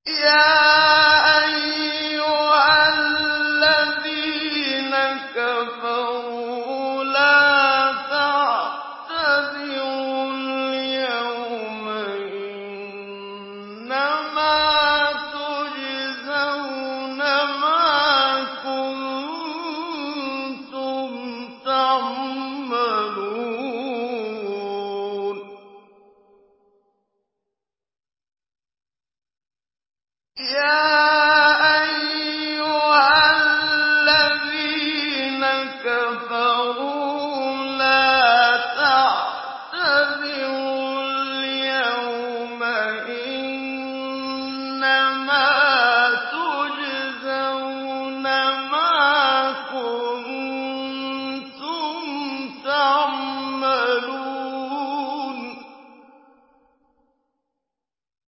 يَا أَيُّهَا الَّذِينَ كَفَرُوا لَا تَعْتَذِرُوا الْيَوْمَ ۖ إِنَّمَا تُجْزَوْنَ مَا كُنتُمْ تَعْمَلُونَ